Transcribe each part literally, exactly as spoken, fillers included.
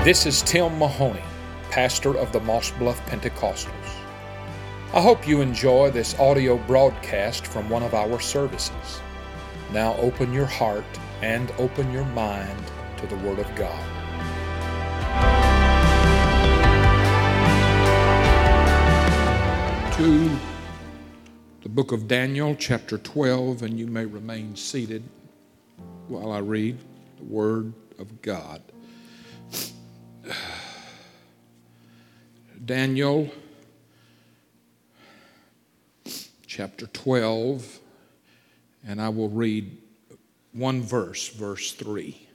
This is Tim Mahoney, pastor of the Moss Bluff Pentecostals. I hope you enjoy this audio broadcast from one of our services. Now open your heart and open your mind to the Word of God. To the book of Daniel, chapter twelve, and you may remain seated while I read the Word of God. Daniel, chapter twelve, and I will read one verse, verse three.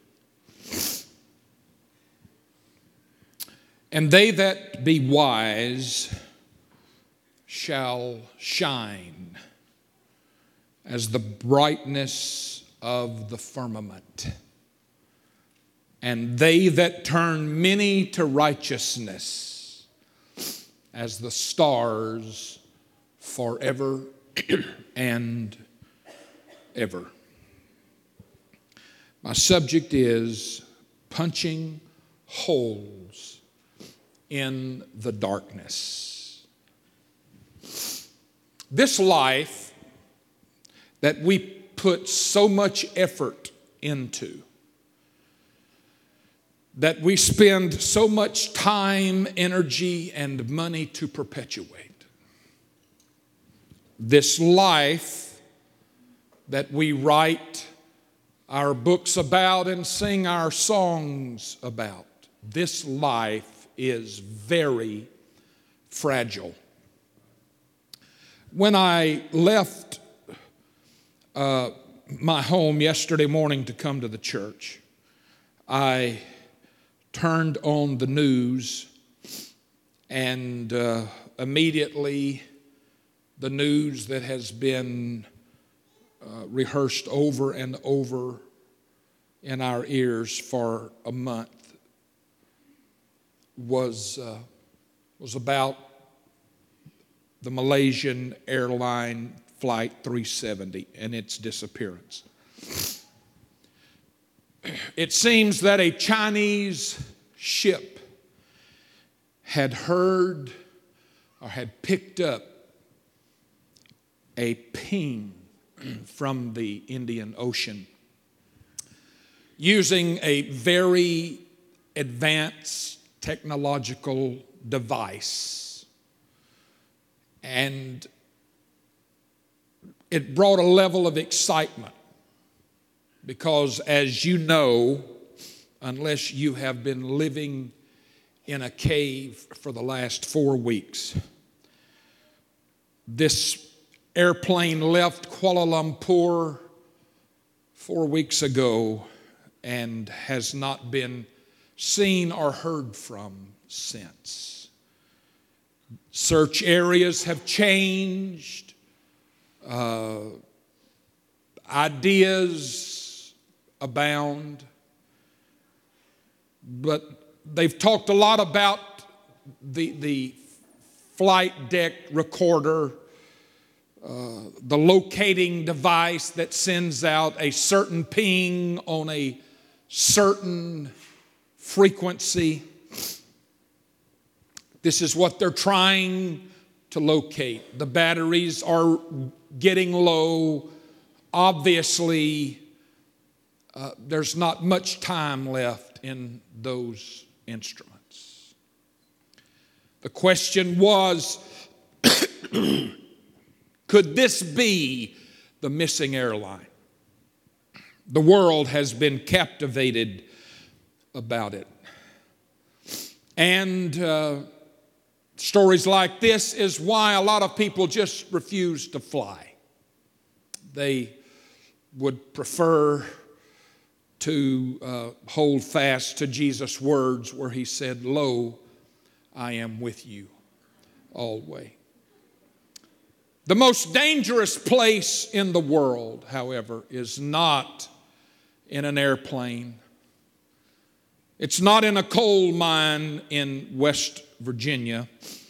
And they that be wise shall shine as the brightness of the firmament, and they that turn many to righteousness as the stars forever and ever. My subject is punching holes in the darkness. This life that we put so much effort into, that we spend so much time, energy, and money to perpetuate. This life that we write our books about and sing our songs about, this life is very fragile. When I left uh, my home yesterday morning to come to the church, I turned on the news, and uh, immediately the news that has been uh, rehearsed over and over in our ears for a month was uh, was about the Malaysian airline flight three seventy and its disappearance. It seems that a Chinese ship had heard or had picked up a ping from the Indian Ocean using a very advanced technological device. And it brought a level of excitement. Because as you know, unless you have been living in a cave for the last four weeks, this airplane left Kuala Lumpur four weeks ago and has not been seen or heard from since. Search areas have changed. Uh, ideas abound, but they've talked a lot about the, the flight deck recorder, uh, the locating device that sends out a certain ping on a certain frequency. This is what they're trying to locate. The batteries are getting low. Obviously, Uh, there's not much time left in those instruments. The question was, could this be the missing airline? The world has been captivated about it. And uh, stories like this is why a lot of people just refuse to fly. They would prefer to uh, hold fast to Jesus' words where he said, "Lo, I am with you always." The most dangerous place in the world, however, is not in an airplane. It's not in a coal mine in West Virginia.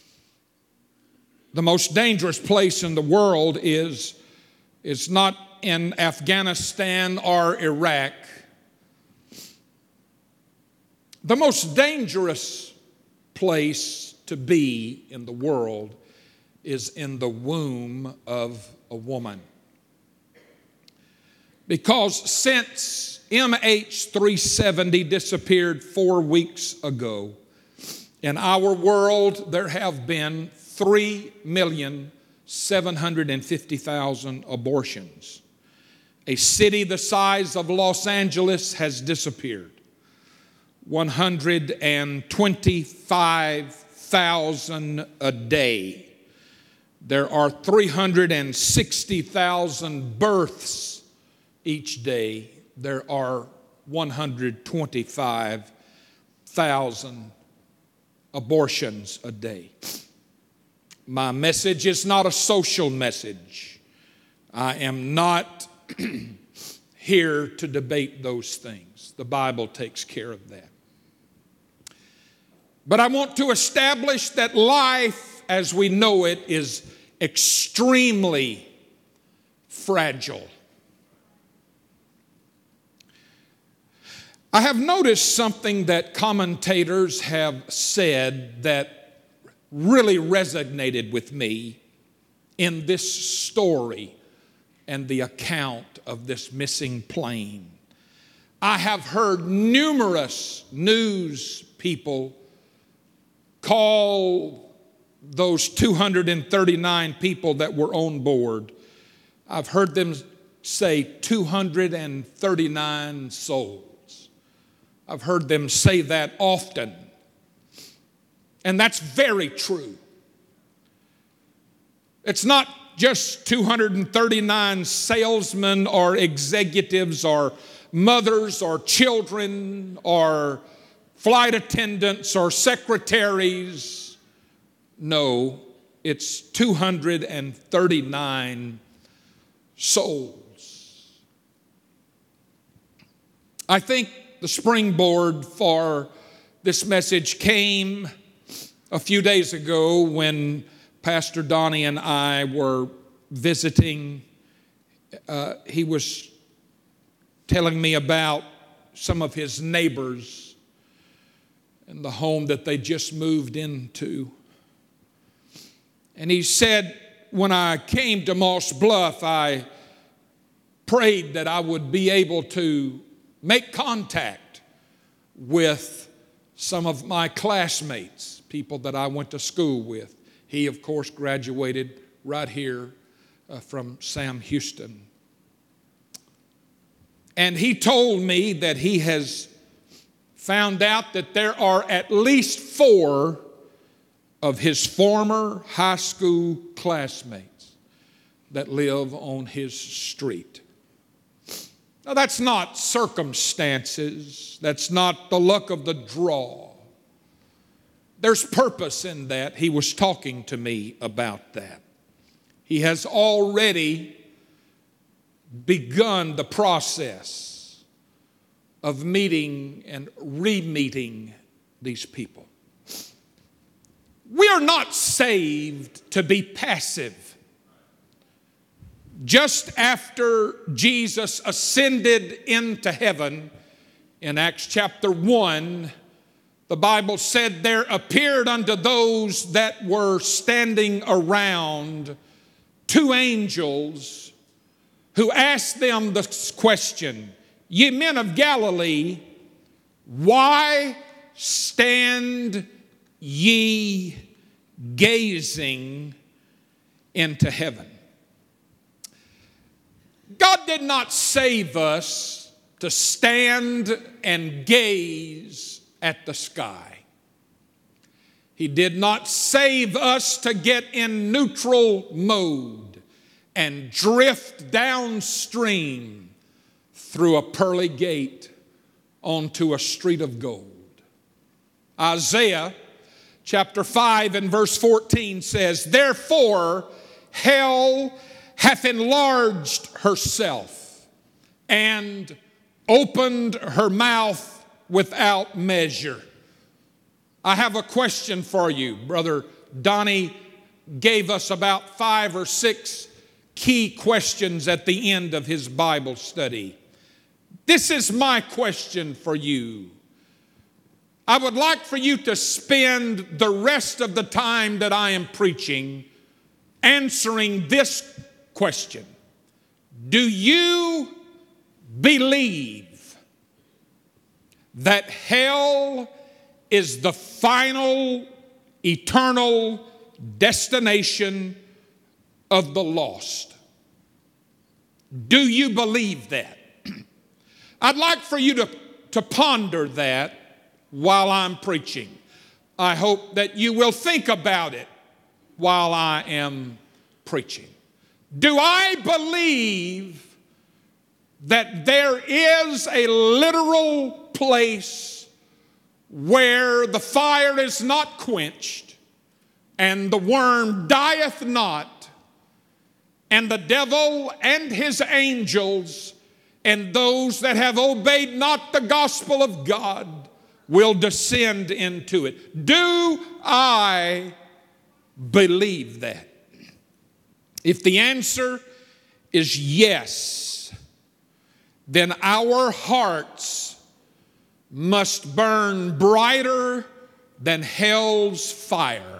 The most dangerous place in the world is, is not in Afghanistan or Iraq. The most dangerous place to be in the world is in the womb of a woman. Because since M H three seventy disappeared four weeks ago, in our world there have been three million seven hundred fifty thousand abortions. A city the size of Los Angeles has disappeared. one hundred twenty-five thousand a day. There are three hundred sixty thousand births each day. There are one hundred twenty-five thousand abortions a day. My message is not a social message. I am not here to debate those things. The Bible takes care of that. But I want to establish that life as we know it is extremely fragile. I have noticed something that commentators have said that really resonated with me in this story and the account of this missing plane. I have heard numerous news people call those two hundred thirty-nine people that were on board, I've heard them say two hundred thirty-nine souls. I've heard them say that often. And that's very true. It's not just two hundred thirty-nine salesmen or executives or mothers or children or flight attendants or secretaries. No, it's two hundred thirty-nine souls. I think the springboard for this message came a few days ago when Pastor Donnie and I were visiting. Uh, he was telling me about some of his neighbors and the home that they just moved into. And he said, when I came to Moss Bluff, I prayed that I would be able to make contact with some of my classmates, people that I went to school with. He, of course, graduated right here uh, from Sam Houston. And he told me that he has found out that there are at least four of his former high school classmates that live on his street. Now, that's not circumstances. That's not the luck of the draw. There's purpose in that. He was talking to me about that. He has already begun the process of meeting and re-meeting these people. We are not saved to be passive. Just after Jesus ascended into heaven in Acts chapter one, the Bible said there appeared unto those that were standing around two angels who asked them this question, "Ye men of Galilee, why stand ye gazing into heaven?" God did not save us to stand and gaze at the sky. He did not save us to get in neutral mode and drift downstream through a pearly gate onto a street of gold. Isaiah chapter five and verse fourteen says, "Therefore hell hath enlarged herself and opened her mouth without measure." I have a question for you. Brother Donnie gave us about five or six key questions at the end of his Bible study. This is my question for you. I would like for you to spend the rest of the time that I am preaching answering this question. Do you believe that hell is the final, eternal destination of the lost? Do you believe that? I'd like for you to, to ponder that while I'm preaching. I hope that you will think about it while I am preaching. Do I believe that there is a literal place where the fire is not quenched and the worm dieth not, and the devil and his angels and those that have obeyed not the gospel of God will descend into it? Do I believe that? If the answer is yes, then our hearts must burn brighter than hell's fire.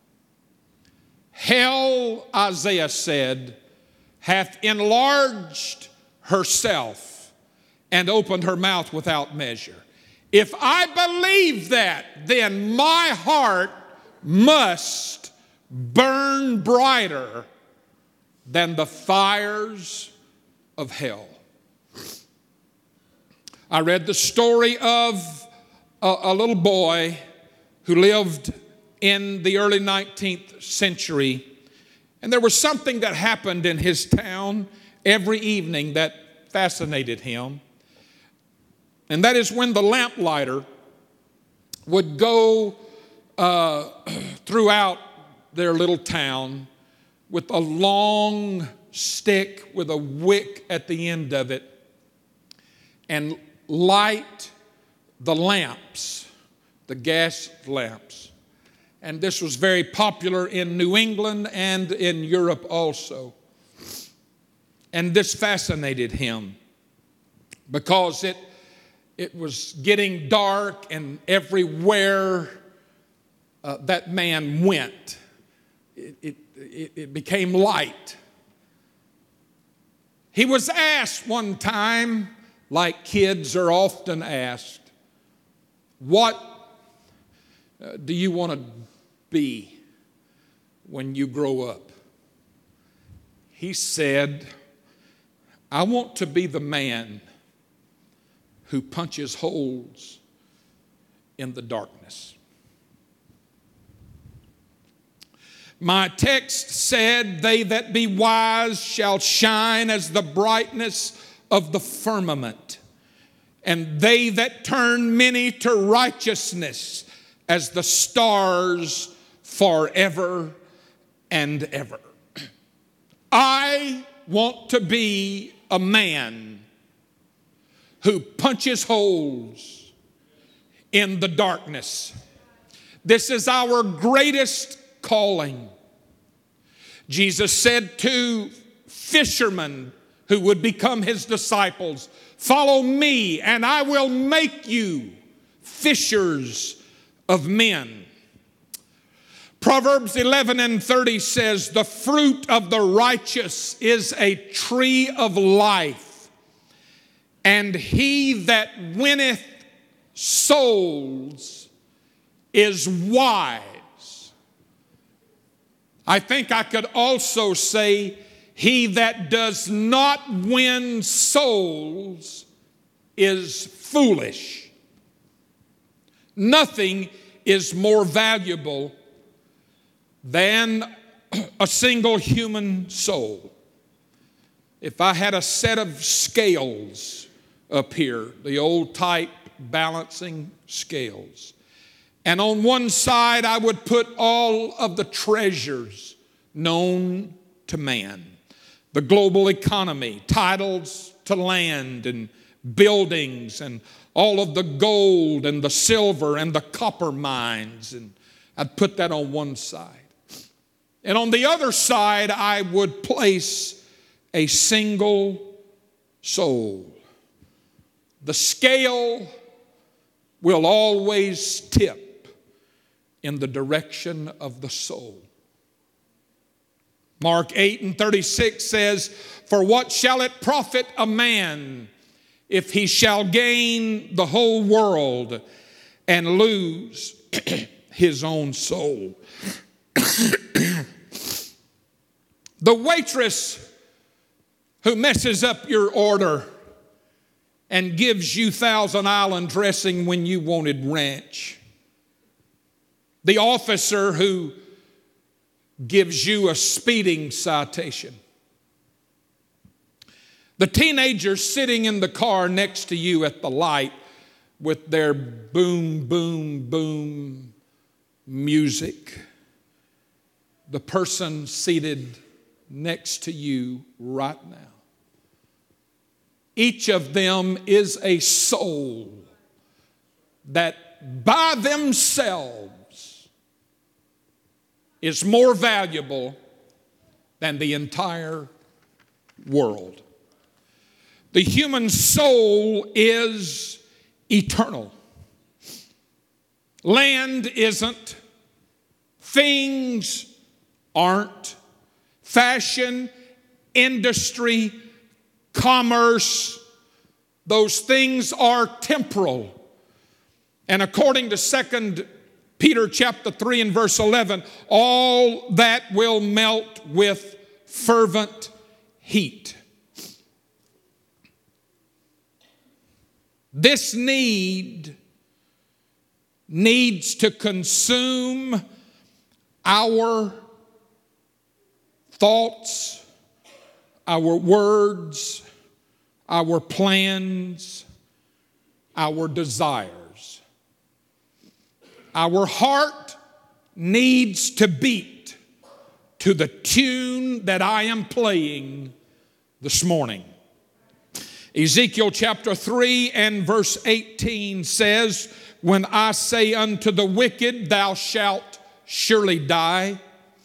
Hell, Isaiah said, hath enlarged herself and opened her mouth without measure. If I believe that, then my heart must burn brighter than the fires of hell. I read the story of a, a little boy who lived in the early nineteenth century, and there was something that happened in his town every evening that fascinated him. And that is when the lamplighter would go uh, throughout their little town with a long stick with a wick at the end of it and light the lamps, the gas lamps. And this was very popular in New England and in Europe also. And this fascinated him because it It was getting dark, and everywhere uh, that man went, it, it, it became light. He was asked one time, like kids are often asked, what uh, do you want to be when you grow up? He said, I want to be the man who punches holes in the darkness. My text said, they that be wise shall shine as the brightness of the firmament, and they that turn many to righteousness as the stars forever and ever. I want to be a man who punches holes in the darkness. This is our greatest calling. Jesus said to fishermen who would become his disciples, follow me and I will make you fishers of men. Proverbs eleven and thirty says, the fruit of the righteous is a tree of life, and he that winneth souls is wise. I think I could also say, he that does not win souls is foolish. Nothing is more valuable than a single human soul. If I had a set of scales up here, the old type balancing scales, and on one side I would put all of the treasures known to man, the global economy, titles to land and buildings, and all of the gold and the silver and the copper mines, and I'd put that on one side. And on the other side I would place a single soul. The scale will always tip in the direction of the soul. Mark eight and thirty-six says, "For what shall it profit a man if he shall gain the whole world and lose his own soul?" The waitress who messes up your order and gives you Thousand Island dressing when you wanted ranch. The officer who gives you a speeding citation. The teenagers sitting in the car next to you at the light with their boom, boom, boom music. The person seated next to you right now. Each of them is a soul that by themselves is more valuable than the entire world. The human soul is eternal. Land isn't. Things aren't. Fashion, industry, commerce, those things are temporal. And according to Second Peter chapter three and verse eleven, all that will melt with fervent heat. This need needs to consume our thoughts, our words, our plans, our desires. Our heart needs to beat to the tune that I am playing this morning. Ezekiel chapter three and verse eighteen says, "When I say unto the wicked, thou shalt surely die,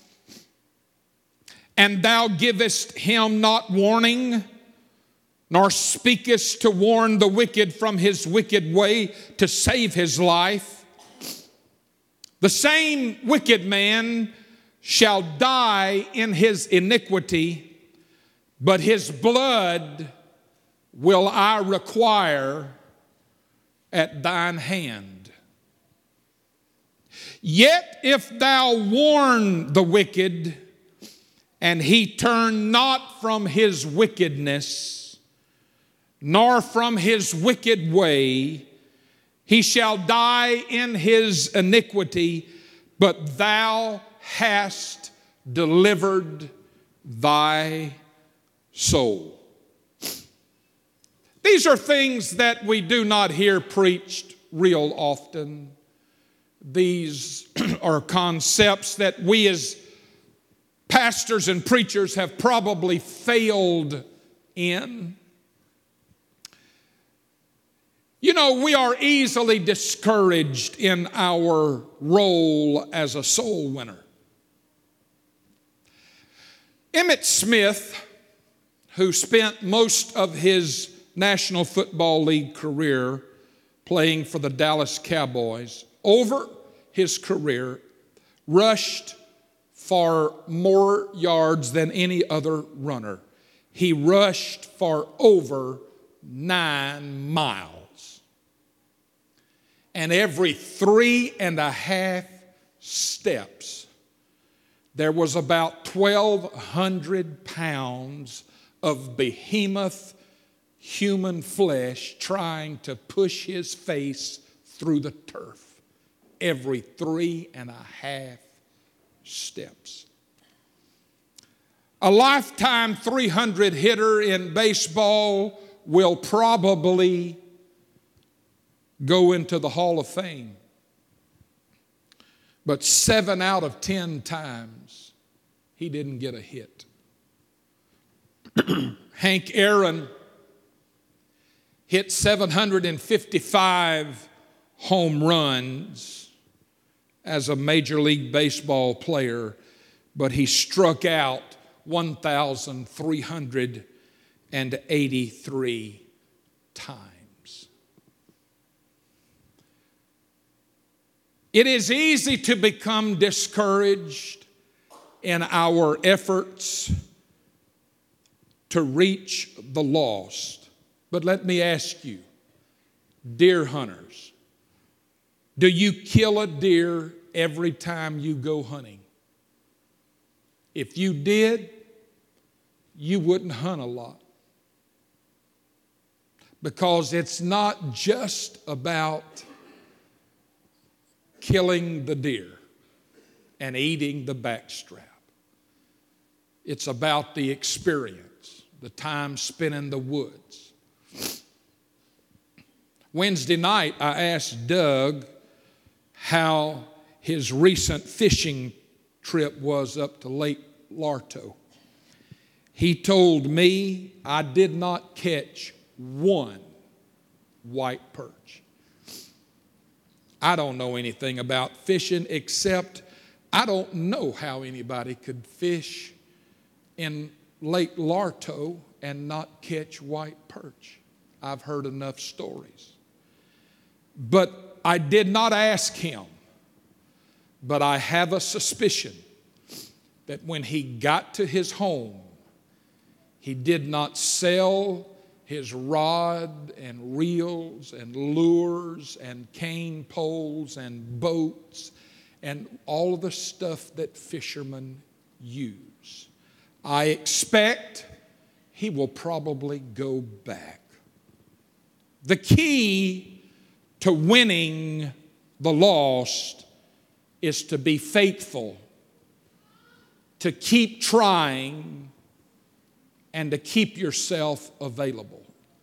and thou givest him not warning, nor speakest to warn the wicked from his wicked way to save his life, the same wicked man shall die in his iniquity, but his blood will I require at thine hand. Yet if thou warn the wicked, and he turn not from his wickedness, nor from his wicked way, he shall die in his iniquity, but thou hast delivered thy soul." These are things that we do not hear preached real often. These are concepts that we as pastors and preachers have probably failed in. You know, we are easily discouraged in our role as a soul winner. Emmitt Smith, who spent most of his National Football League career playing for the Dallas Cowboys, over his career rushed for more yards than any other runner. He rushed for over nine miles. And every three and a half steps, there was about twelve hundred pounds of behemoth human flesh trying to push his face through the turf every three and a half steps. A lifetime three hundred hitter in baseball will probably go into the Hall of Fame. But seven out of ten times, he didn't get a hit. Hank Aaron hit seven hundred fifty-five home runs as a Major League Baseball player, but he struck out one thousand three hundred eighty-three times. It is easy to become discouraged in our efforts to reach the lost. But let me ask you, deer hunters, do you kill a deer every time you go hunting? If you did, you wouldn't hunt a lot. Because it's not just about killing the deer and eating the backstrap. It's about the experience, the time spent in the woods. Wednesday night, I asked Doug how his recent fishing trip was up to Lake Larto. He told me I did not catch one white perch. I don't know anything about fishing except I don't know how anybody could fish in Lake Larto and not catch white perch. I've heard enough stories. But I did not ask him. But I have a suspicion that when he got to his home, he did not sell his rod and reels and lures and cane poles and boats and all of the stuff that fishermen use. I expect he will probably go back. The key to winning the lost is to be faithful, to keep trying, and to keep yourself available.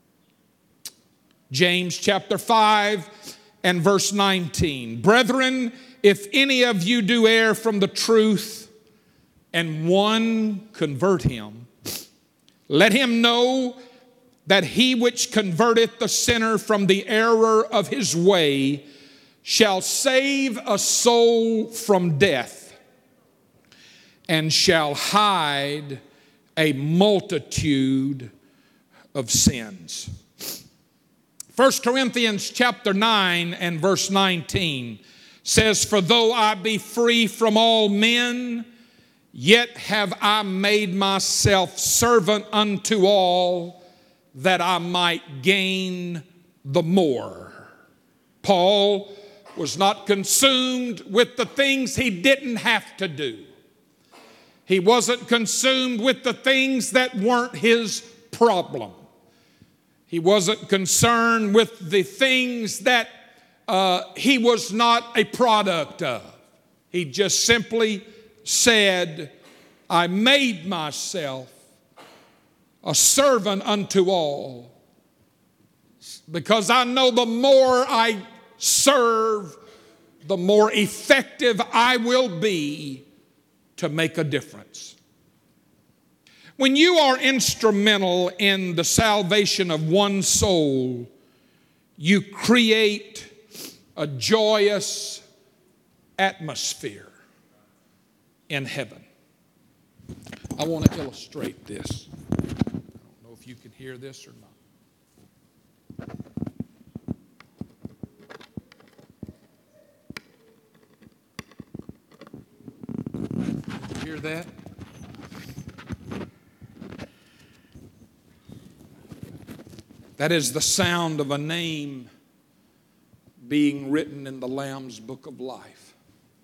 James chapter five and verse nineteen. Brethren, if any of you do err from the truth, and one convert him, let him know that he which converteth the sinner from the error of his way shall save a soul from death, and shall hide a multitude of sins. First Corinthians chapter nine and verse nineteen says, for though I be free from all men, yet have I made myself servant unto all, that I might gain the more. Paul was not consumed with the things he didn't have to do. He wasn't consumed with the things that weren't his problem. He wasn't concerned with the things that uh, he was not a product of. He just simply said, I made myself a servant unto all, because I know the more I serve, the more effective I will be to make a difference. When you are instrumental in the salvation of one soul, you create a joyous atmosphere in heaven. I want to illustrate this. I don't know if you can hear this or not. Did you hear that? That is the sound of a name being written in the Lamb's Book of Life.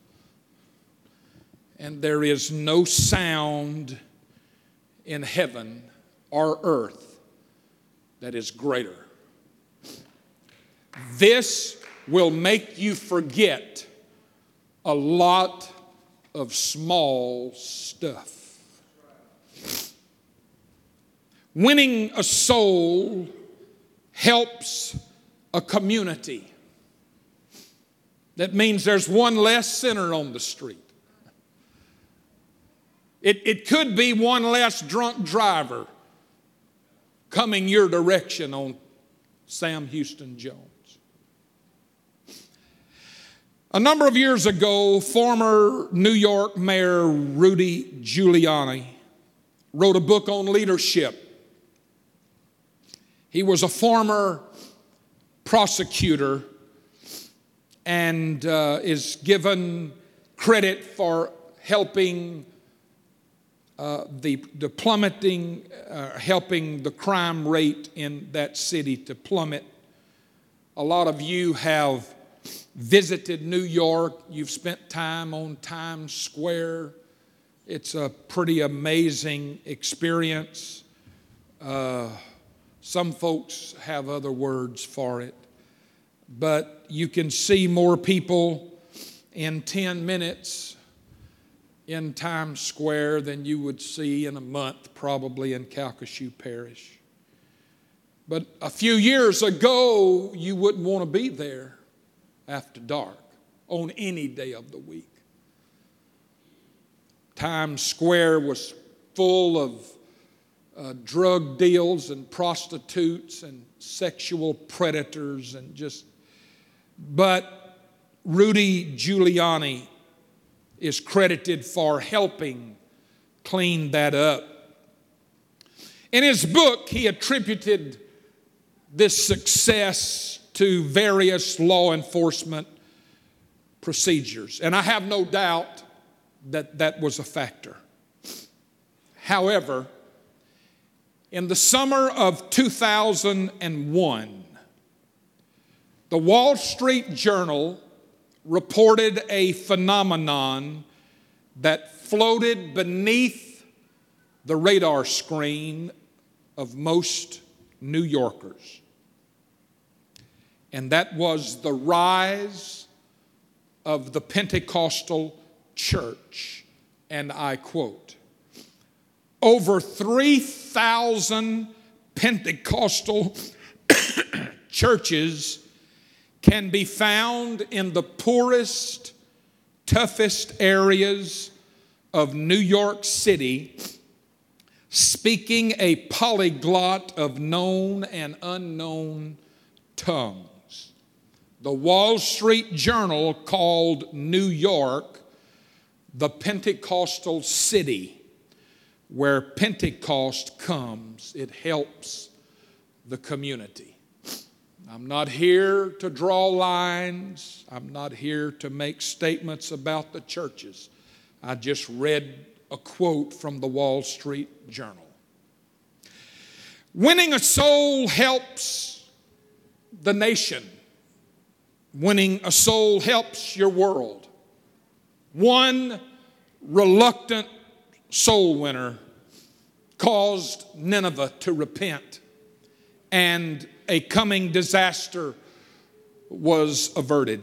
And there is no sound in heaven or earth that is greater. This will make you forget a lot of small stuff. Winning a soul helps a community. That means there's one less sinner on the street. It, it could be one less drunk driver coming your direction on Sam Houston Jones. A number of years ago, former New York Mayor Rudy Giuliani wrote a book on leadership. He was a former prosecutor, and uh, is given credit for helping uh, the, the plummeting, uh, helping the crime rate in that city to plummet. A lot of you have visited New York. You've spent time on Times Square. It's a pretty amazing experience. Uh, some folks have other words for it. But you can see more people in ten minutes in Times Square than you would see in a month probably in Calcasieu Parish. But a few years ago, you wouldn't want to be there after dark on any day of the week. Times Square was full of uh, drug deals and prostitutes and sexual predators and just, but Rudy Giuliani is credited for helping clean that up. In his book, he attributed this success to various law enforcement procedures. And I have no doubt that that was a factor. However, in the summer of two thousand one, the Wall Street Journal reported a phenomenon that floated beneath the radar screen of most New Yorkers. And that was the rise of the Pentecostal church. And I quote, over three thousand Pentecostal churches can be found in the poorest, toughest areas of New York City, speaking a polyglot of known and unknown tongues. The Wall Street Journal called New York the Pentecostal city, where Pentecost comes. It helps the community. I'm not here to draw lines. I'm not here to make statements about the churches. I just read a quote from the Wall Street Journal. Winning a soul helps the nation. Winning a soul helps your world. One reluctant soul winner caused Nineveh to repent, and a coming disaster was averted.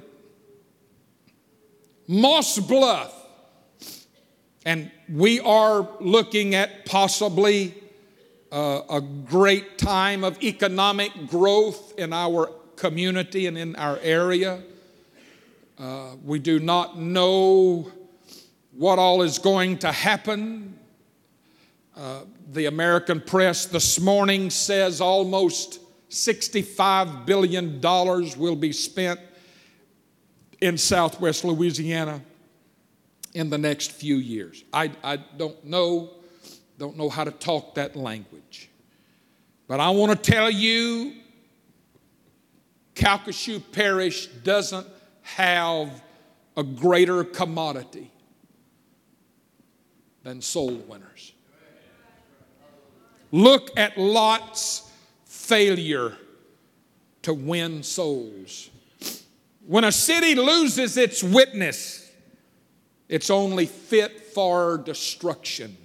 Moss Bluff, and we are looking at possibly uh, a great time of economic growth in our community and in our area. Uh, we do not know what all is going to happen. Uh, the American press this morning says almost sixty-five billion dollars will be spent in Southwest Louisiana in the next few years. I, I don't know, don't know how to talk that language. But I want to tell you, Calcasieu Parish doesn't have a greater commodity than soul winners. Look at Lot's failure to win souls. When a city loses its witness, it's only fit for destruction.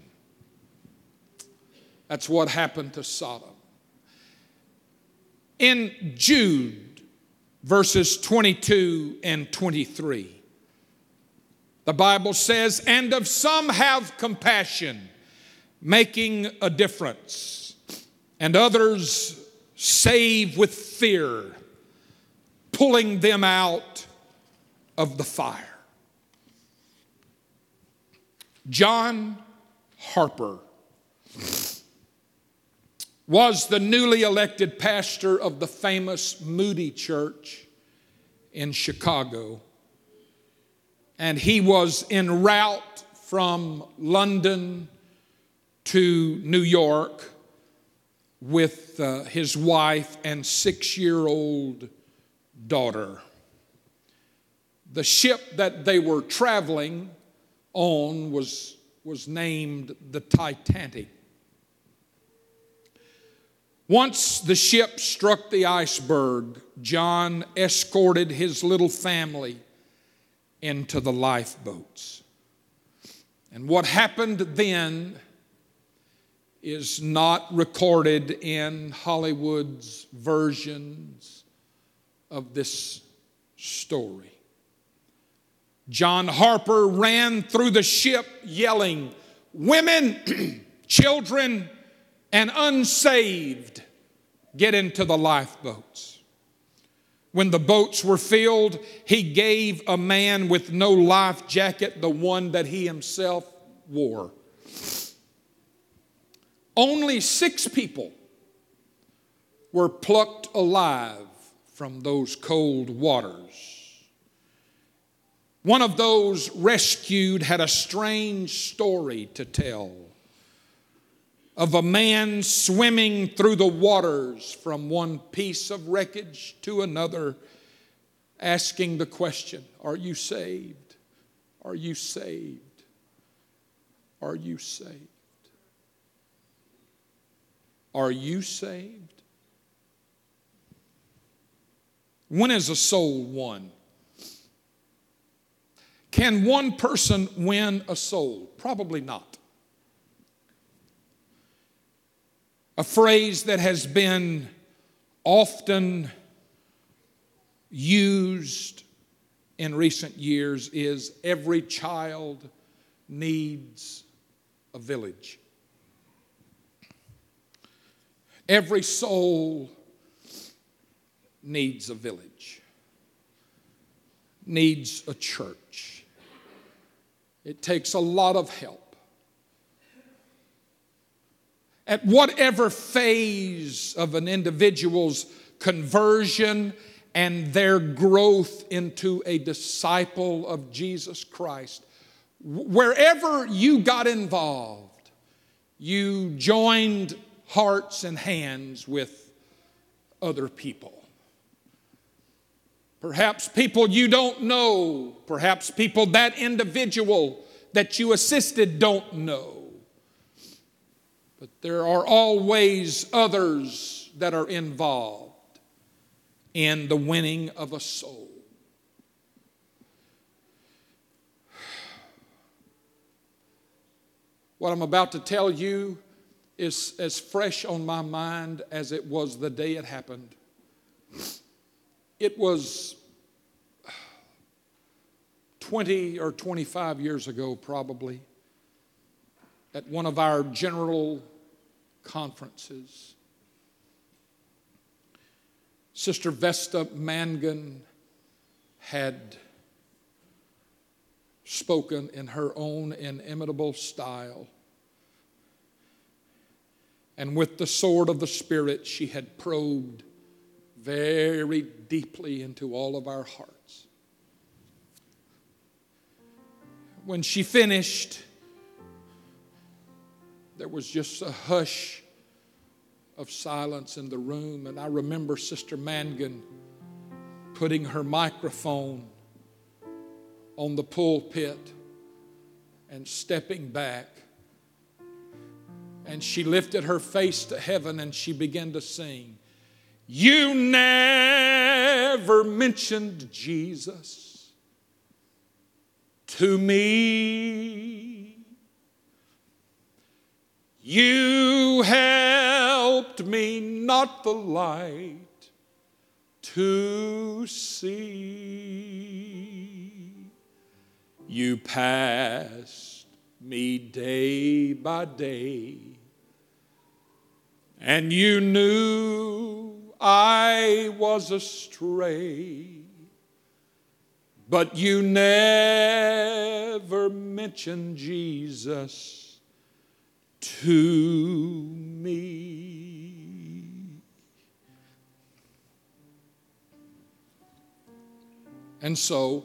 That's what happened to Sodom. In Jude, verses twenty-two and twenty-three, the Bible says, and of some have compassion, making a difference, and others save with fear, pulling them out of the fire. John Harper was the newly elected pastor of the famous Moody Church in Chicago. And he was en route from London to New York with uh, his wife and six-year-old daughter. The ship that they were traveling on was, was named the Titanic. Once the ship struck the iceberg, John escorted his little family into the lifeboats. And what happened then is not recorded in Hollywood's versions of this story. John Harper ran through the ship yelling, "Women, children, and unsaved, get into the lifeboats." When the boats were filled, he gave a man with no life jacket the one that he himself wore. Only six people were plucked alive from those cold waters. One of those rescued had a strange story to tell of a man swimming through the waters from one piece of wreckage to another, asking the question, "Are you saved? Are you saved? Are you saved? Are you saved?" When is a soul won? Can one person win a soul? Probably not. A phrase that has been often used in recent years is every child needs a village. Every soul needs a village, needs a church. It takes a lot of help. At whatever phase of an individual's conversion and their growth into a disciple of Jesus Christ, wherever you got involved, you joined hearts and hands with other people. Perhaps people you don't know, perhaps people that individual that you assisted don't know. But there are always others that are involved in the winning of a soul. What I'm about to tell you is as fresh on my mind as it was the day it happened. It was twenty or twenty-five years ago, probably, at one of our general conferences. Sister Vesta Mangan had spoken in her own inimitable style. And with the sword of the Spirit, she had probed very deeply into all of our hearts. When she finished, there was just a hush of silence in the room. And I remember Sister Mangan putting her microphone on the pulpit and stepping back. And she lifted her face to heaven and she began to sing, "You never mentioned Jesus to me. You helped me not the light to see. You passed me day by day, and you knew I was astray, but you never mentioned Jesus to me." And so,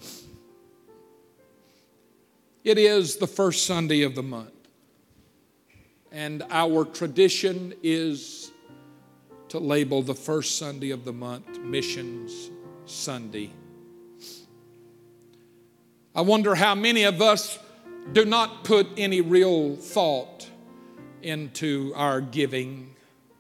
it is the first Sunday of the month. And our tradition is to label the first Sunday of the month Missions Sunday. I wonder how many of us do not put any real thought into our giving.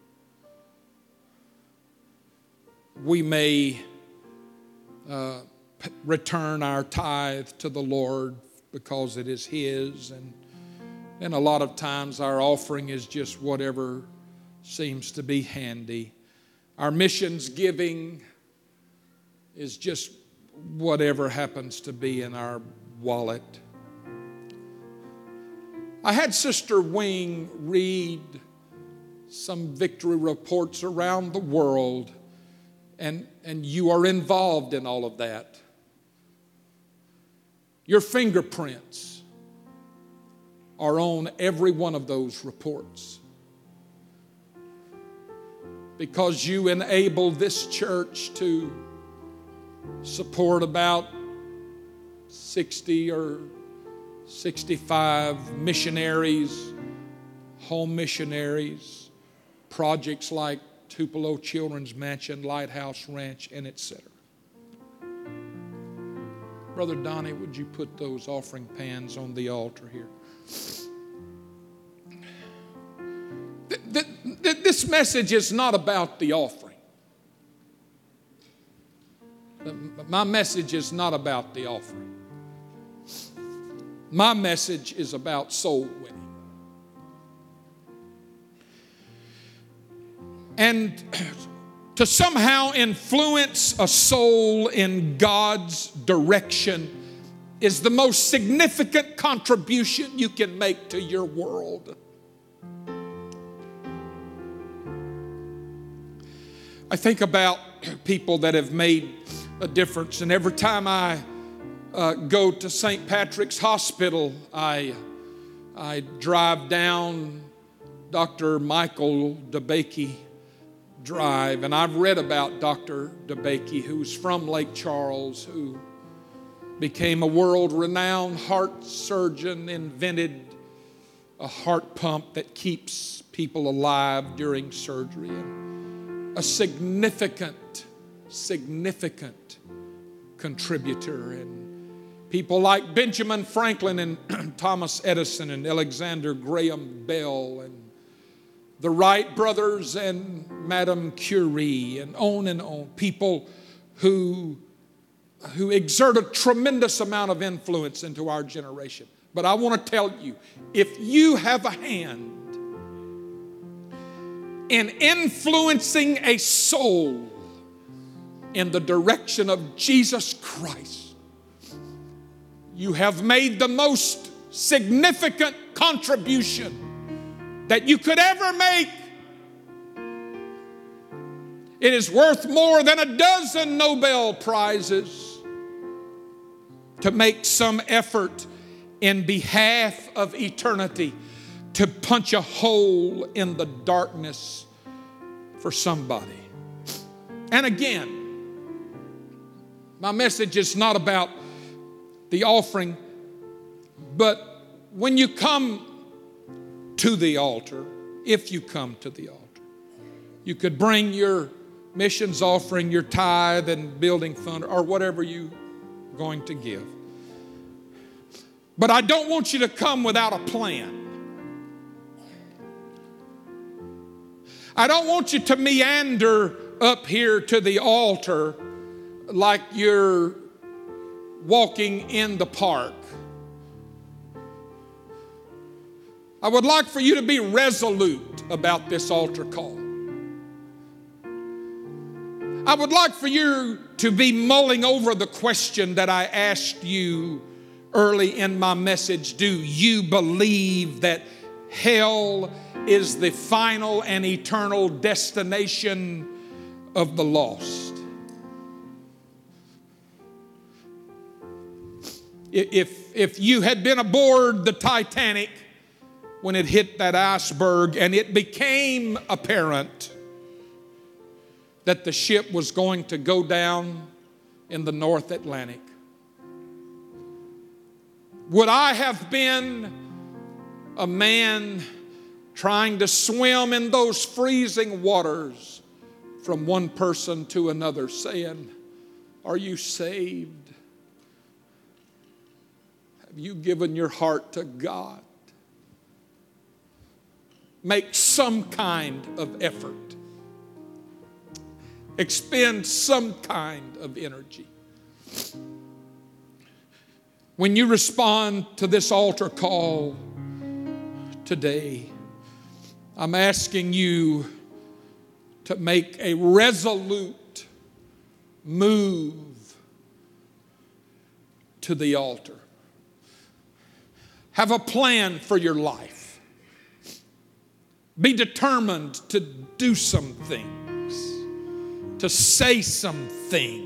We may uh, p- return our tithe to the Lord because it is His, and, and a lot of times our offering is just whatever seems to be handy. Our missions giving is just whatever happens to be in our wallet. I had Sister Wing read some victory reports around the world, and, and you are involved in all of that. Your fingerprints are on every one of those reports, because you enable this church to support about sixty or sixty-five missionaries, home missionaries, projects like Tupelo Children's Mansion, Lighthouse Ranch, and et cetera. Brother Donnie, would you put those offering pans on the altar here? This message is not about the offering. My message is not about the offering. My message is about soul winning. And to somehow influence a soul in God's direction is the most significant contribution you can make to your world. I think about people that have made a difference, and every time I uh, go to Saint Patrick's Hospital, I, I drive down Doctor Michael DeBakey Drive, and I've read about Doctor DeBakey, who's from Lake Charles, who became a world-renowned heart surgeon, invented a heart pump that keeps people alive during surgery, and a significant, significant contributor. And people like Benjamin Franklin and Thomas Edison and Alexander Graham Bell and the Wright brothers and Madame Curie, and on and on. People who, who exert a tremendous amount of influence into our generation. But I want to tell you, if you have a hand in influencing a soul in the direction of Jesus Christ, you have made the most significant contribution that you could ever make. It is worth more than a dozen Nobel Prizes to make some effort in behalf of eternity, to punch a hole in the darkness for somebody. And again, my message is not about the offering, but when you come to the altar, if you come to the altar, you could bring your missions offering, your tithe and building fund, or whatever you're going to give. But I don't want you to come without a plan. I don't want you to meander up here to the altar like you're walking in the park. I would like for you to be resolute about this altar call. I would like for you to be mulling over the question that I asked you early in my message. Do you believe that hell is the final and eternal destination of the lost? If, if you had been aboard the Titanic when it hit that iceberg and it became apparent that the ship was going to go down in the North Atlantic, would I have been a man trying to swim in those freezing waters from one person to another saying, "Are you saved?" Have you given your heart to God? Make some kind of effort. Expend some kind of energy. When you respond to this altar call today, I'm asking you to make a resolute move to the altar. Have a plan for your life. Be determined to do some things, to say some things.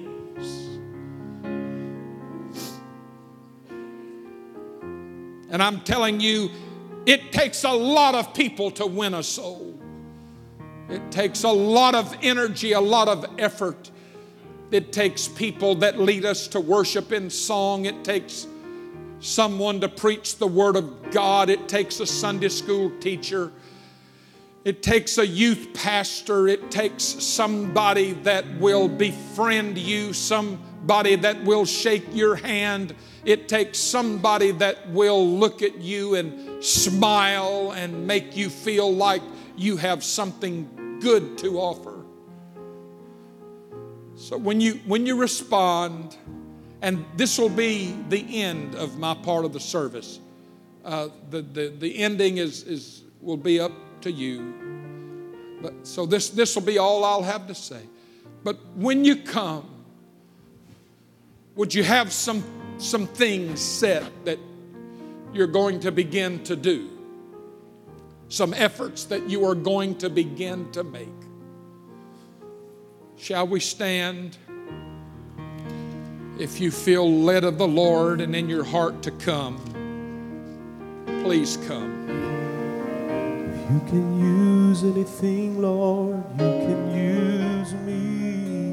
And I'm telling you, it takes a lot of people to win a soul. It takes a lot of energy, a lot of effort. It takes people that lead us to worship in song. It takes someone to preach the Word of God. It takes a Sunday school teacher. It takes a youth pastor. It takes somebody that will befriend you, somebody that will shake your hand. It takes somebody that will look at you and smile and make you feel like you have something good to offer. So when you when you respond, and this will be the end of my part of the service. Uh, the, the the ending is is will be up to you. But so this this will be all I'll have to say. But when you come, would you have some some things set that you're going to begin to do? Some efforts that you are going to begin to make. Shall we stand? If you feel led of the Lord and in your heart to come, please come. If you can use anything, Lord, you can use me.